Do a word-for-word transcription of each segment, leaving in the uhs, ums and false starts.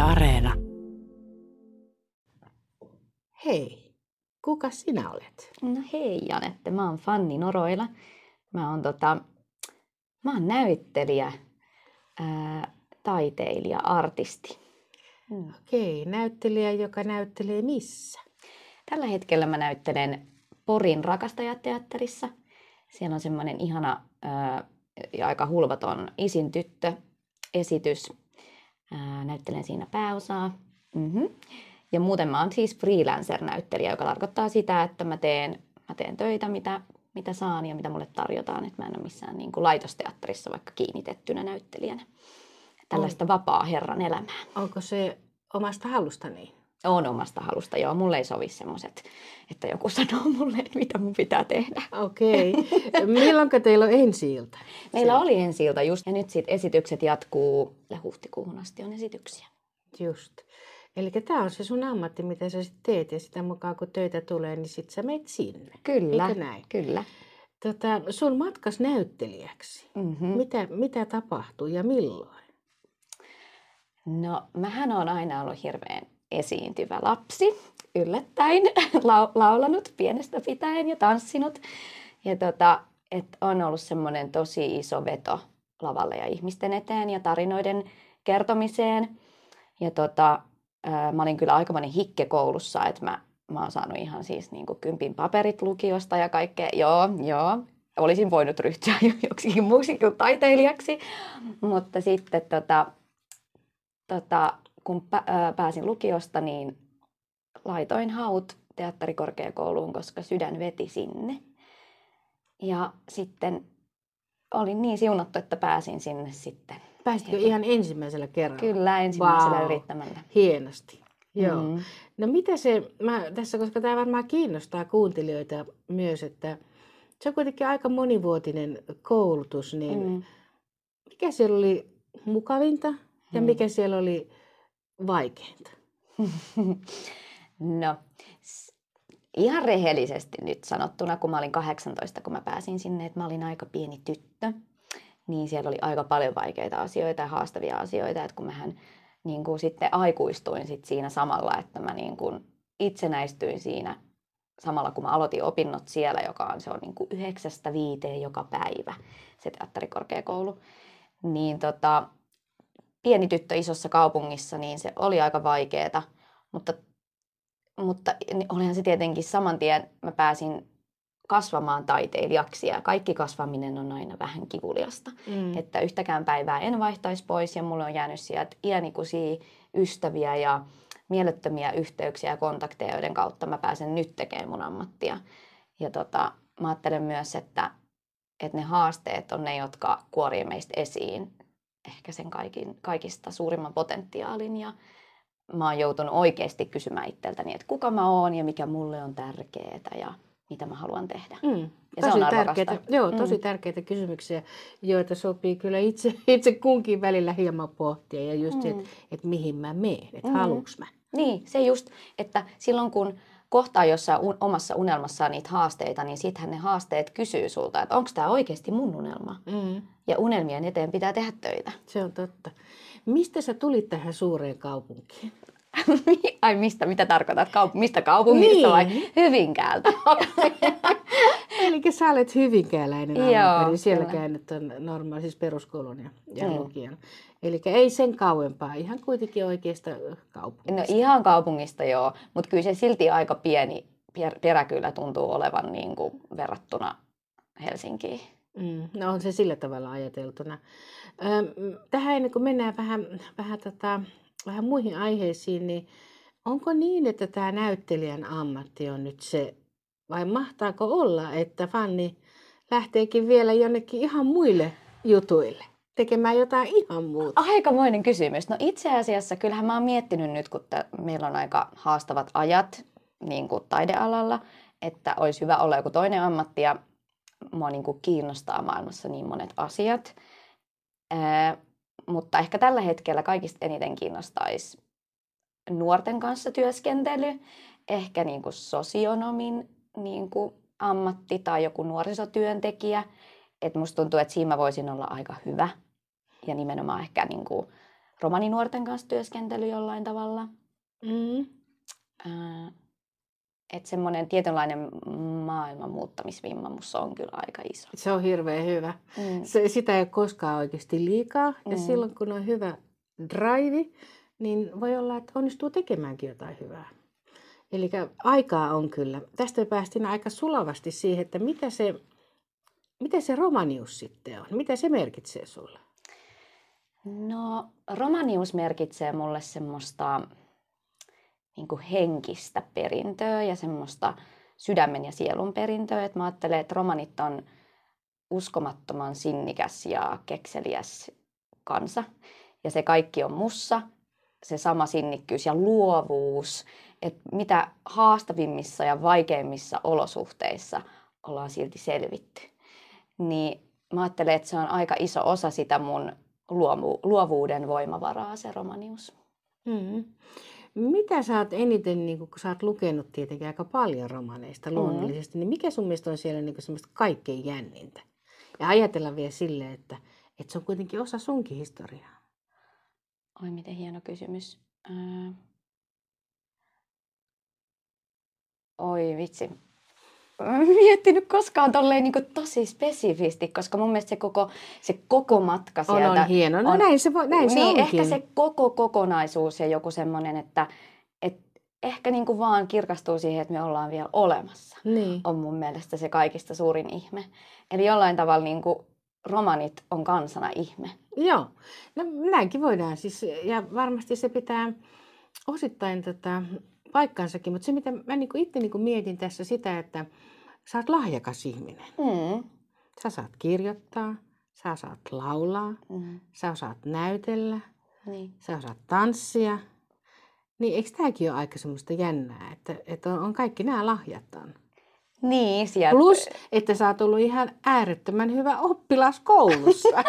Areena. Hei, kuka sinä olet? No hei Janette, mä oon Fanni Noroila. Mä oon, tota, mä oon näyttelijä, ää, taiteilija, artisti. Hmm. Okei, näyttelijä, joka näyttelee missä? Tällä hetkellä mä näyttelen Porin Rakastajateatterissa. Siellä on semmoinen ihana ää, ja aika hulvaton Isin tyttö esitys. Ää, näyttelen siinä pääosaa. Mm-hmm. Ja muuten mä oon siis freelancer-näyttelijä, joka tarkoittaa sitä, että mä teen, mä teen töitä, mitä, mitä saan ja mitä mulle tarjotaan. Että mä en ole missään niin kuin laitosteatterissa vaikka kiinnitettynä näyttelijänä. Tällaista on vapaa herran elämää. Onko se omasta halusta niin? On omasta halusta, joo. Mulle ei sovi semmoiset, että joku sanoo mulle, että mitä mun pitää tehdä. Okei. Milloinka teillä on ensi-ilta? Meillä oli ensi-ilta just, ja nyt sitten esitykset jatkuu, huhtikuuhun asti on esityksiä. Just. Eli tämä on se sun ammatti, mitä sä sitten teet, ja sitä mukaan kun töitä tulee, niin sit sä menet sinne. Kyllä, eikö näin? kyllä. Tota, sun matkas näyttelijäksi, Mm-hmm. mitä, mitä tapahtui ja milloin? No, mähän on aina ollut hirveän esiintyvä lapsi, yllättäen, laulanut pienestä pitäen ja tanssinut. Ja tota, et on ollut semmoinen tosi iso veto lavalle ja ihmisten eteen ja tarinoiden kertomiseen. Ja tota, ää, mä olin kyllä aikamoinen hikke koulussa, että mä, mä oon saanut ihan siis niinku kympin paperit lukiosta ja kaikkea. Joo, joo. Olisin voinut ryhtyä joksikin muuksi kuin taiteilijaksi, mutta sitten tota, tota, kun pääsin lukiosta, niin laitoin haut teatterikorkeakouluun, koska sydän veti sinne. Ja sitten olin niin siunattu, että pääsin sinne sitten. Pääsitkö ihan ensimmäisellä kerralla? Kyllä, ensimmäisellä Vau, yrittämällä. Hienosti. Joo. Mm. No mitä se, mä tässä, koska tämä varmaan kiinnostaa kuuntelijoita myös, että se on kuitenkin aika monivuotinen koulutus, niin Mm. mikä siellä oli mukavinta ja Mm. mikä siellä oli vaikeinta? No, ihan rehellisesti nyt sanottuna, kun mä olin kahdeksantoista, kun mä pääsin sinne, että mä olin aika pieni tyttö, niin siellä oli aika paljon vaikeita asioita ja haastavia asioita, että kun mähän niin kuin sitten aikuistuin sit siinä samalla, että mä niin kuin itsenäistyin siinä samalla, kun mä aloitin opinnot siellä, joka on, se on niin kuin yhdeksästä viiteen joka päivä, se teatterikorkeakoulu, niin tota, pieni tyttö isossa kaupungissa, niin se oli aika vaikeeta, mutta, mutta olihan se tietenkin saman tien, mä pääsin kasvamaan taiteilijaksi ja kaikki kasvaminen on aina vähän kivuliasta. Mm. Että yhtäkään päivää en vaihtaisi pois ja mulle on jäänyt sieltä iänikuisia ystäviä ja mielettömiä yhteyksiä ja kontakteja, joiden kautta mä pääsen nyt tekemään mun ammattia. Ja tota, mä ajattelen myös, että, että ne haasteet on ne, jotka kuorii meistä esiin ehkä sen kaikin, kaikista suurimman potentiaalin. Ja mä oon joutunut oikeasti kysymään itseltäni, että kuka mä oon ja mikä mulle on tärkeää ja mitä mä haluan tehdä. Mm. Ja tosi se on tärkeitä, joo, tosi mm. tärkeitä kysymyksiä, joita sopii kyllä itse, itse kunkin välillä hieman pohtia. Ja just se, Mm. että et mihin mä menen, että Mm. haluuks mä. Niin, se just, että silloin kun kohtaa jossain un- omassa unelmassaan niitä haasteita, niin sittenhän ne haasteet kysyy sulta, että onko tämä oikeasti mun unelma? Mm. Ja unelmien eteen pitää tehdä töitä. Se on totta. Mistä sä tulit tähän suureen kaupunkiin? Ai mistä, mitä tarkoitat? Kaup- mistä kaupungista Niin. vai Hyvinkäältä? Eli sä olet hyvinkääläinen Joo, alun perin. Siellä kyllä. käynyt on normaali, siis peruskoulun ja, ja Mm. lukion. Eli ei sen kauempaa, ihan kuitenkin oikeasta kaupungista. No ihan kaupungista joo, mutta kyllä se silti aika pieni per- peräkylä tuntuu olevan niin kuin verrattuna Helsinkiin. Mm, no on se sillä tavalla ajateltuna. Öm, tähän ennen kuin mennään vähän, vähän, tota, vähän muihin aiheisiin, niin onko niin, että tämä näyttelijän ammatti on nyt se, vai mahtaako olla, että Fanni lähteekin vielä jonnekin ihan muille jutuille, tekemään jotain ihan muuta? Aikamoinen kysymys. No itse asiassa kyllähän mä oon miettinyt nyt, kun t- meillä on aika haastavat ajat niin kuin taidealalla, että olisi hyvä olla joku toinen ammatti ja mua niin kuin kiinnostaa maailmassa niin monet asiat. Ää, mutta ehkä tällä hetkellä kaikista eniten kiinnostaisi nuorten kanssa työskentely, ehkä niin kuin sosionomin niin kuin ammatti tai joku nuorisotyöntekijä. Et musta tuntuu, että siinä mä voisin olla aika hyvä ja nimenomaan ehkä niin kuin romaninuorten kanssa työskentely jollain tavalla. Mm. Ää, että semmoinen tietynlainen maailman muuttamisvimma musta on kyllä aika iso. Se on hirveän hyvä. Mm. Se, sitä ei ole koskaan oikeasti liikaa. Mm. Ja silloin kun on hyvä drive, niin voi olla, että onnistuu tekemäänkin jotain hyvää. Eli aikaa on kyllä. Tästä päästiin aika sulavasti siihen, että mitä se, mitä se romanius sitten on? Mitä se merkitsee sulle? No, romanius merkitsee mulle semmoista niin kuin henkistä perintöä ja semmoista sydämen ja sielun perintöä. Et mä ajattelen, että romanit on uskomattoman sinnikäs ja kekseliäs kansa. Ja se kaikki on mussa, se sama sinnikkyys ja luovuus, että mitä haastavimmissa ja vaikeimmissa olosuhteissa ollaan silti selvitty. Niin mä ajattelen, että se on aika iso osa sitä mun luovu- luovuuden voimavaraa, se romanius. Mm-hmm. Mitä sä oot eniten, niin kun sä oot lukenut tietenkin aika paljon romaneista luonnollisesti, mm-hmm. niin mikä sun mielestä on siellä niin semmoista kaikkein jännintä? Ja ajatella vielä silleen, että, että se on kuitenkin osa sunkin historiaa. Oi, miten hieno kysymys. Ää... Oi vitsi. Mä en miettinyt koskaan tolleen niin kuin tosi spesifisti, koska mun mielestä se koko, se koko matka sieltä on, on hieno. No on, näin se, voi, näin se niin, onkin. Ehkä se koko kokonaisuus ja joku semmoinen, että et ehkä niin kuin vaan kirkastuu siihen, että me ollaan vielä olemassa. Niin. On mun mielestä se kaikista suurin ihme. Eli jollain tavalla niin kuin romanit on kansana ihme. Joo, no näinkin voidaan siis, ja varmasti se pitää osittain tota, paikkansakin, mutta se mitä mä niinku itse niinku mietin tässä sitä, että sä oot lahjakas ihminen. Mm. Sä saat kirjoittaa, sä osaat laulaa, Mm. sä osaat näytellä, Niin. sä osaat tanssia. Niin eikö tääkin ole aika semmoista jännää, että, että on, on kaikki nämä lahjat on? Niin, sieltä. Plus, että sä oot ollut ihan äärettömän hyvä oppilas koulussa.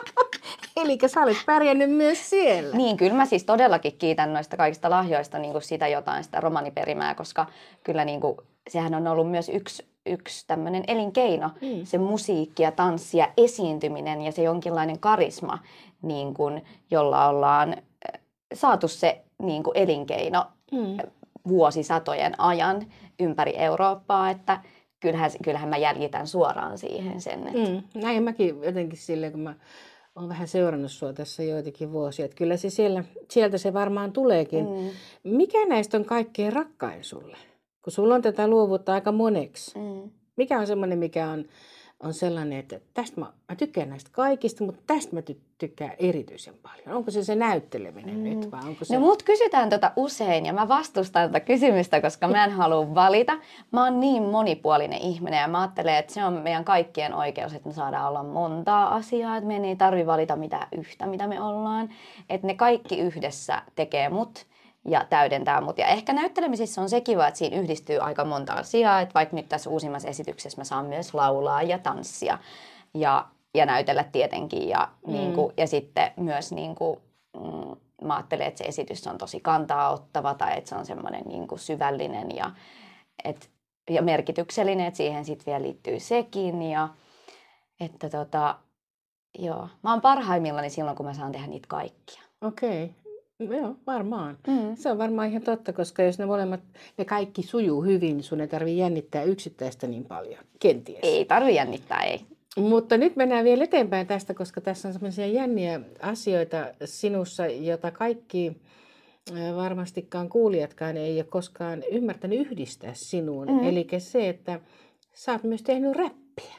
Eli sä olet pärjännyt myös siellä. Niin, kyllä mä siis todellakin kiitän noista kaikista lahjoista niin kuin sitä jotain, sitä romaniperimää, koska kyllä niin kuin, sehän on ollut myös yksi, yksi tämmöinen elinkeino, mm. se musiikki ja tanssi ja esiintyminen ja se jonkinlainen karisma, niin kuin, jolla ollaan saatu se niin kuin elinkeino mm. vuosisatojen ajan ympäri Eurooppaa, että kyllähän, kyllähän mä jäljitän suoraan siihen sen. Että... Mm. Näin mäkin jotenkin silleen, kun mä olen vähän seurannut sua tässä joitakin vuosia, että kyllä se siellä, sieltä se varmaan tuleekin. Mm. Mikä näistä on kaikkein rakkain sulle? Kun sulla on tätä luovuutta aika moneksi. Mm. Mikä on semmoinen, mikä on, on sellainen, että tästä mä, mä tykkään näistä kaikista, mutta tästä mä ty- tykkään erityisen paljon. Onko se se näytteleminen mm. nyt vai onko se... No mut kysytään tota usein ja mä vastustan tätä kysymystä, koska mä en halua valita. Mä oon niin monipuolinen ihminen ja mä ajattelen, että se on meidän kaikkien oikeus, että me saadaan olla montaa asiaa, että meidän ei tarvitse valita mitään yhtä, mitä me ollaan. Että ne kaikki yhdessä tekee mut ja täydentää mut. Ja ehkä näyttelemisissä on se kiva, että siinä yhdistyy aika monta asiaa, että vaikka nyt tässä uusimmassa esityksessä mä saan myös laulaa ja tanssia ja, ja näytellä tietenkin. Ja, mm. niin kuin, ja sitten myös niin kuin, mm, mä ajattelen, että se esitys on tosi kantaa ottava tai että se on semmoinen niin kuin syvällinen ja, et, ja merkityksellinen, että siihen sitten vielä liittyy sekin. Ja, että tota, joo. Mä oon parhaimmillani silloin, kun mä saan tehdä niitä kaikkia. Okei. Okay. Joo, varmaan. Mm. Se on varmaan ihan totta, koska jos ne molemmat, ne kaikki sujuu hyvin, niin sun ei tarvitse jännittää yksittäistä niin paljon, kenties. Ei tarvitse jännittää, ei. Mutta nyt mennään vielä eteenpäin tästä, koska tässä on sellaisia jänniä asioita sinussa, jota kaikki varmastikaan kuulijatkaan ei ole koskaan ymmärtänyt yhdistää sinuun. Mm. Eli se, että sä oot myös tehnyt räppiä.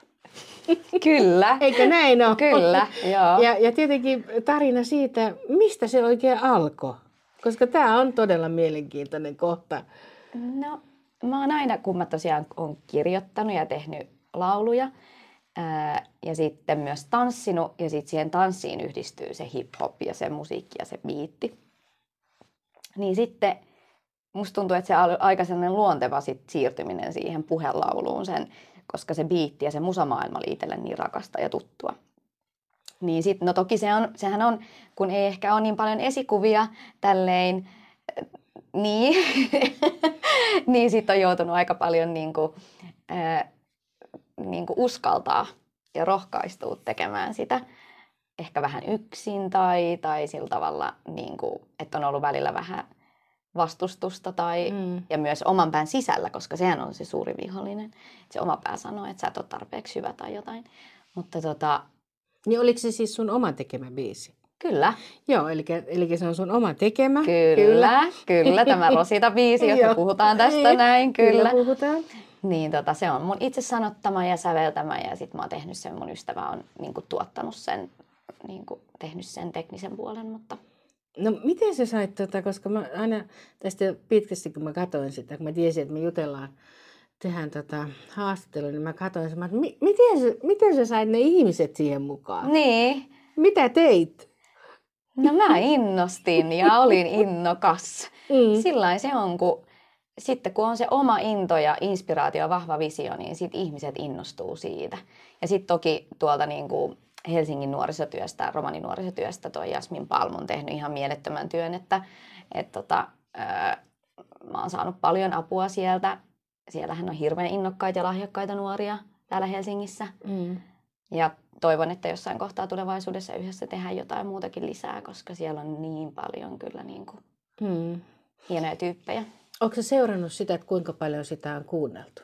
Kyllä. Eikö näin ole? Kyllä, joo. Ja, ja tietenkin tarina siitä, mistä se oikein alkoi. Koska tämä on todella mielenkiintoinen kohta. No, mä oon aina, kun mä tosiaan oon kirjoittanut ja tehnyt lauluja ää, ja sitten myös tanssinut ja sitten siihen tanssiin yhdistyy se hip-hop ja se musiikki ja se biitti. Niin sitten musta tuntuu, että se on aika sellainen luonteva sit siirtyminen siihen puhelauluun sen, koska se biitti ja se musamaailma oli itselle niin rakasta ja tuttua. Niin sit, no toki se on, sehän on, kun ei ehkä ole niin paljon esikuvia tälleen, niin, niin sit on joutunut aika paljon niinku, äh, niinku uskaltaa ja rohkaistua tekemään sitä. ehkä vähän yksin tai, tai sillä tavalla, niin kuin, että on ollut välillä vähän vastustusta tai, mm. ja myös oman pään sisällä, koska sehän on se suuri vihollinen. Se oma pää sanoo, että sä et ole tarpeeksi hyvä tai jotain. Mutta tota... Niin oliko se siis sun oma tekemä biisi? Kyllä. Joo, eli, eli se on sun oma tekemä. Kyllä, kyllä, kyllä tämä Rosita-biisi, josta puhutaan tästä näin, kyllä. Kyllä puhutaan. Niin tota, se on mun itse sanottama ja säveltämä ja sit mä oon tehnyt sen, mun ystävä on niin kuin, tuottanut sen, niin kuin, tehnyt sen teknisen puolen, mutta... No miten sä sait tota, koska mä aina tästä pitkästi kun mä katsoin sitä, kun mä tiesin, että me jutellaan, tehdään tota haastattelua, niin mä katsoin sen, että mi- miten, sä, miten sä sait ne ihmiset siihen mukaan? Niin. Mitä teit? No mä innostin ja olin innokas. Mm. Sillain se on, kun sitten kun on se oma into ja inspiraatio, vahva visio, niin sit ihmiset innostuu siitä. Ja sitten toki tuolta niin kuin Helsingin nuorisotyöstä, romaninuorisotyöstä toi Jasmin Palm on tehnyt ihan mielettömän työn, että et tota, ää, mä oon saanut paljon apua sieltä. Siellähän on hirveän innokkaita ja lahjakkaita nuoria täällä Helsingissä. Mm. Ja toivon, että jossain kohtaa tulevaisuudessa yhdessä tehdään jotain muutakin lisää, koska siellä on niin paljon kyllä niin kuin mm. hienoja tyyppejä. Onko sä seurannut sitä, että kuinka paljon sitä on kuunneltu?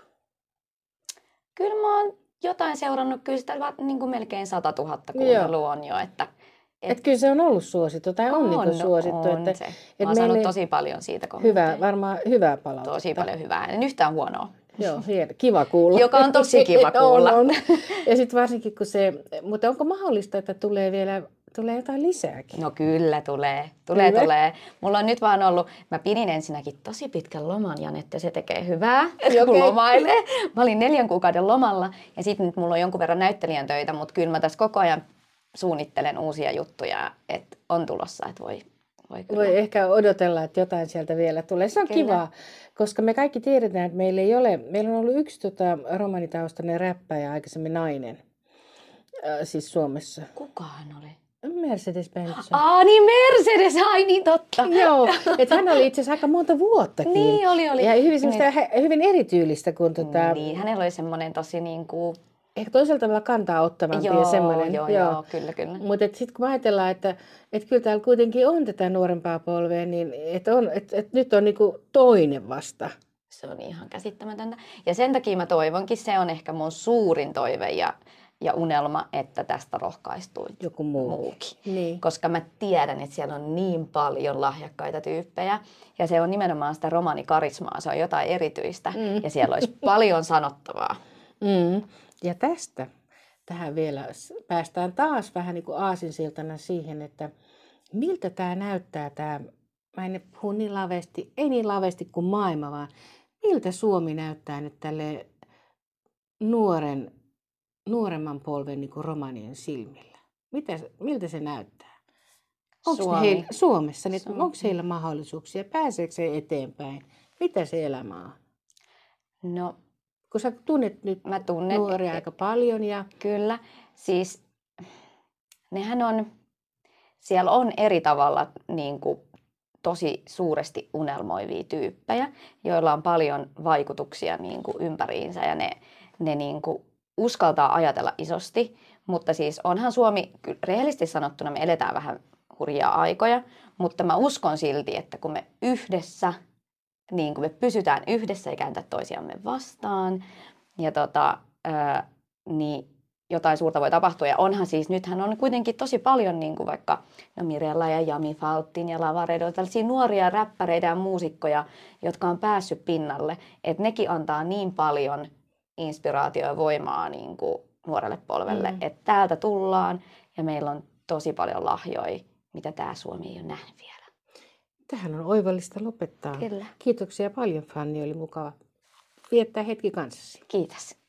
Kyllä mä oon jotain seurannut, kyllä sitä niin kuin melkein sata tuhatta kuuntelua on jo. Että, et, et kyllä se on ollut suosittu tai on, on niin suosittu. On että, se. Mä että oon saanut tosi paljon siitä kommentteja. Hyvää, varmaan hyvää palautetta. Tosi paljon hyvää, en yhtään huonoa. Joo, hieno. Kiva kuulla. Joka on tosi kiva kuulla. on, on. Ja sitten varsinkin kun se, mutta onko mahdollista, että tulee vielä tulee jotain lisääkin? No kyllä tulee, tulee, kyllä. tulee. Mulla on nyt vaan ollut, mä pidin ensinnäkin tosi pitkän loman, Janette, se tekee hyvää, okay. kun lomailee. Mä olin neljän kuukauden lomalla ja sitten nyt mulla on jonkun verran näyttelijän töitä, mutta kyllä mä tässä koko ajan suunnittelen uusia juttuja, että on tulossa, että voi. Voi, voi ehkä odotella, että jotain sieltä vielä tulee. Se on kyllä kivaa, koska me kaikki tiedetään, että meillä ei ole, meillä on ollut yksi tota, romanitaustainen räppäjä, aikaisemmin nainen, äh, siis Suomessa. Kukahan oli? Mercedes-Benz. Aa niin Mercedes, ai niin totta. Joo, että hän oli itse asiassa aika monta vuottakin. Niin oli, oli. Ja hyvin, niin. hyvin erityylistä. Kun tota... Niin, hänellä oli semmoinen tosi niin kuin... Ehkä toisella tavalla kantaa ottavampi joo, ja semmoinen. Joo, joo, joo, kyllä, kyllä. Mutta sitten kun ajatellaan, että et kyllä täällä kuitenkin on tätä nuorempaa polvea, niin että et, et nyt on niinku toinen vasta. Se on ihan käsittämätöntä. Ja sen takia mä toivonkin, se on ehkä mun suurin toive ja, ja unelma, että tästä rohkaistuu joku muu. muukin. Niin. Koska mä tiedän, että siellä on niin paljon lahjakkaita tyyppejä. Ja se on nimenomaan sitä romanikarismaa, se on jotain erityistä. Mm. Ja siellä olisi paljon sanottavaa. Mm. Ja tästä tähän vielä päästään taas vähän niin kuin aasinsiltana siihen, että miltä tämä näyttää, tämä, mä en puhu niin laveasti, ei niin laveasti kuin maailma, vaan miltä Suomi näyttää nyt tälle nuoren, nuoremman polven niin kuin romanien silmillä. Mitä, miltä se näyttää? Onko Suomi. Heillä, Suomessa, niin Suomi. Onko heillä mahdollisuuksia? Pääseekö se eteenpäin? Mitä se elämä on? No. Kun sä tunnet nyt mä tunnen, nuoria aika paljon. Ja... Kyllä. Siis nehän on, siellä on eri tavalla niin kuin, tosi suuresti unelmoivia tyyppejä, joilla on paljon vaikutuksia niin kuin, ympäriinsä ja ne, ne niin kuin, uskaltaa ajatella isosti. Mutta siis onhan Suomi, rehellisesti sanottuna me eletään vähän hurjaa aikoja, mutta mä uskon silti, että kun me yhdessä, niin kun me pysytään yhdessä ja kääntää toisiamme vastaan, ja tota, ää, niin jotain suurta voi tapahtua. Ja onhan siis, nythän on kuitenkin tosi paljon niin kuin vaikka no Mirella ja Jami Faltin ja Lavaredo, tällaisia nuoria räppäreitä ja muusikkoja, jotka on päässyt pinnalle. Että nekin antaa niin paljon inspiraatioa ja voimaa niin kuin nuorelle polvelle. Mm. Että täältä tullaan ja meillä on tosi paljon lahjoja, mitä tämä Suomi ei ole nähnyt vielä. Tähän on oivallista lopettaa. Kyllä. Kiitoksia paljon, Fanni. Oli mukava viettää hetki kanssasi. Kiitos.